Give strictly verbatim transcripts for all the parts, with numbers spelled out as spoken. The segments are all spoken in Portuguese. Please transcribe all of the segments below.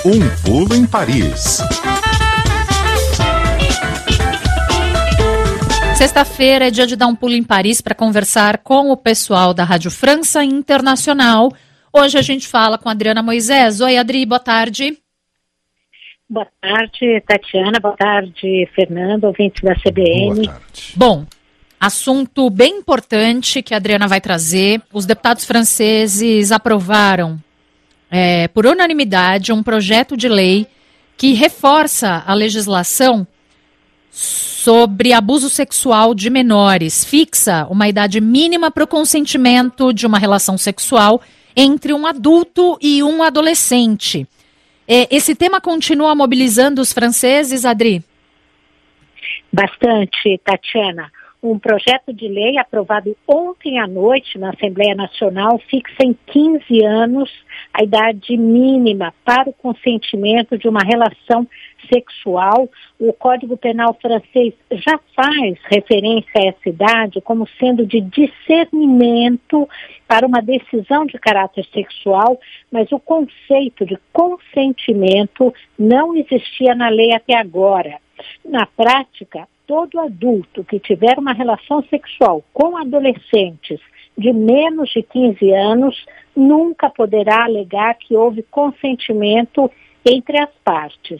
Um pulo em Paris. Sexta-feira é dia de dar um pulo em Paris para conversar com o pessoal da Rádio França Internacional. Hoje a gente fala com a Adriana Moisés. Oi, Adri, boa tarde. Boa tarde, Tatiana. Boa tarde, Fernando, ouvintes da C B N. Boa tarde. Bom, assunto bem importante que a Adriana vai trazer. Os deputados franceses aprovaram, é, por unanimidade, um projeto de lei que reforça a legislação sobre abuso sexual de menores, fixa uma idade mínima para o consentimento de uma relação sexual entre um adulto e um adolescente. Esse tema continua mobilizando os franceses, Adri? Bastante, Tatiana. Um projeto de lei aprovado ontem à noite na Assembleia Nacional fixa em quinze anos a idade mínima para o consentimento de uma relação sexual. O Código Penal francês já faz referência a essa idade como sendo de discernimento para uma decisão de caráter sexual, mas o conceito de consentimento não existia na lei até agora. Na prática, todo adulto que tiver uma relação sexual com adolescentes de menos de quinze anos nunca poderá alegar que houve consentimento entre as partes.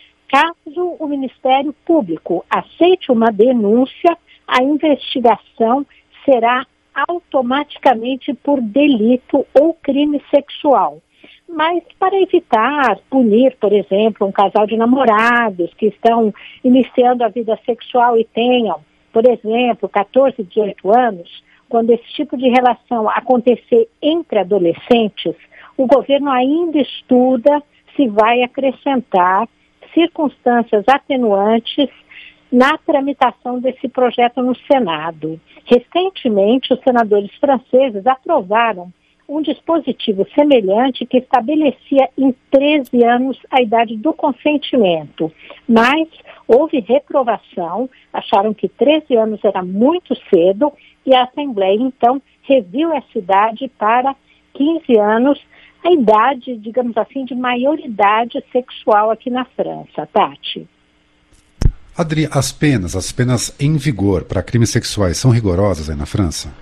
Caso o Ministério Público aceite uma denúncia, a investigação será automaticamente por delito ou crime sexual. Mas para evitar punir, por exemplo, um casal de namorados que estão iniciando a vida sexual e tenham, por exemplo, catorze, dezoito anos, quando esse tipo de relação acontecer entre adolescentes, o governo ainda estuda se vai acrescentar circunstâncias atenuantes na tramitação desse projeto no Senado. Recentemente, os senadores franceses aprovaram um dispositivo semelhante que estabelecia em treze anos a idade do consentimento. Mas houve reprovação, acharam que treze anos era muito cedo e a Assembleia, então, reviu essa idade para quinze anos, a idade, digamos assim, de maioridade sexual aqui na França. Tati. Adri, as penas, as penas em vigor para crimes sexuais são rigorosas aí na França?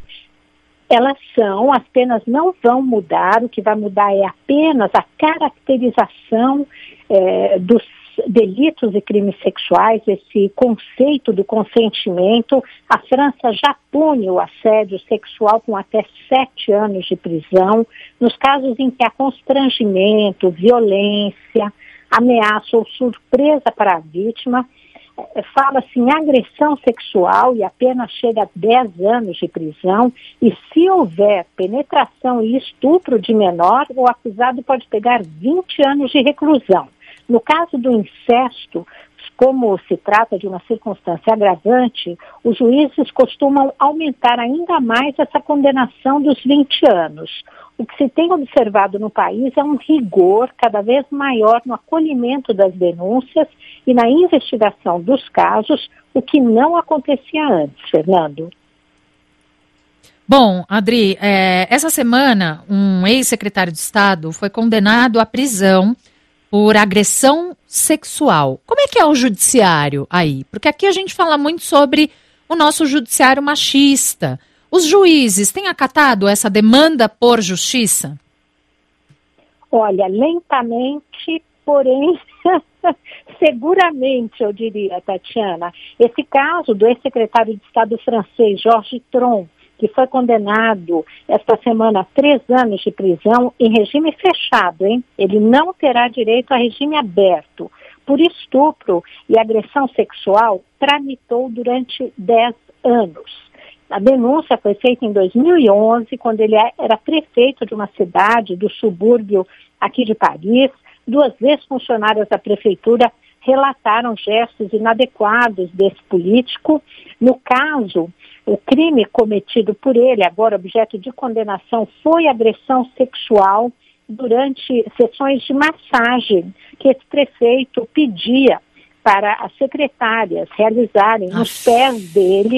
Elas são, as penas não vão mudar, o que vai mudar é apenas a caracterização é, dos delitos e crimes sexuais, esse conceito do consentimento. A França já pune o assédio sexual com até sete anos de prisão, nos casos em que há constrangimento, violência, ameaça ou surpresa para a vítima. Fala-se em agressão sexual e a pena chega a dez anos de prisão, e se houver penetração e estupro de menor, o acusado pode pegar vinte anos de reclusão. No caso do incesto, como se trata de uma circunstância agravante, os juízes costumam aumentar ainda mais essa condenação dos vinte anos. O que se tem observado no país é um rigor cada vez maior no acolhimento das denúncias e na investigação dos casos, o que não acontecia antes, Fernando. Bom, Adri, é, essa semana um ex-secretário de Estado foi condenado à prisão por agressão sexual. Como é que é o judiciário aí? Porque aqui a gente fala muito sobre o nosso judiciário machista. Os juízes têm acatado essa demanda por justiça? Olha, lentamente, porém, seguramente, eu diria, Tatiana. Esse caso do ex-secretário de Estado francês, Georges Tron, que foi condenado esta semana a três anos de prisão em regime fechado, hein? Ele não terá direito a regime aberto. Por estupro e agressão sexual, tramitou durante dez anos. A denúncia foi feita em dois mil e onze, quando ele era prefeito de uma cidade do subúrbio aqui de Paris. Duas ex-funcionárias da prefeitura relataram gestos inadequados desse político. No caso, o crime cometido por ele, agora objeto de condenação, foi agressão sexual durante sessões de massagem que esse prefeito pedia para as secretárias realizarem nos pés dele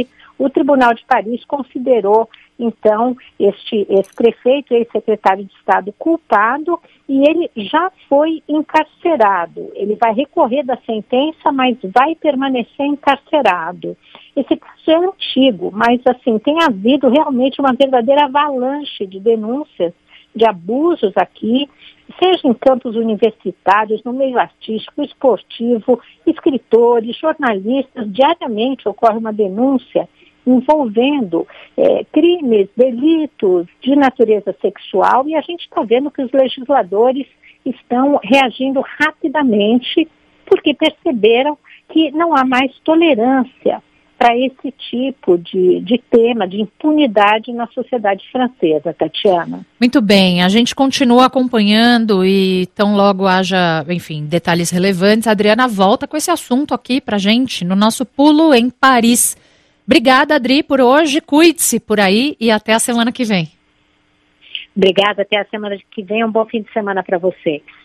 O Tribunal de Paris considerou, então, este, esse prefeito, ex-secretário de Estado, culpado, e ele já foi encarcerado. Ele vai recorrer da sentença, mas vai permanecer encarcerado. Esse caso é antigo, mas, assim, tem havido realmente uma verdadeira avalanche de denúncias de abusos aqui, seja em campos universitários, no meio artístico, esportivo, escritores, jornalistas. Diariamente ocorre uma denúncia envolvendo é, crimes, delitos de natureza sexual, e a gente está vendo que os legisladores estão reagindo rapidamente porque perceberam que não há mais tolerância para esse tipo de, de tema, de impunidade na sociedade francesa, Tatiana. Muito bem, a gente continua acompanhando e tão logo haja, enfim, detalhes relevantes, a Adriana volta com esse assunto aqui pra gente, no nosso Pulo em Paris. Obrigada, Adri, por hoje, cuide-se por aí e até a semana que vem. Obrigada, até a semana que vem, um bom fim de semana para vocês.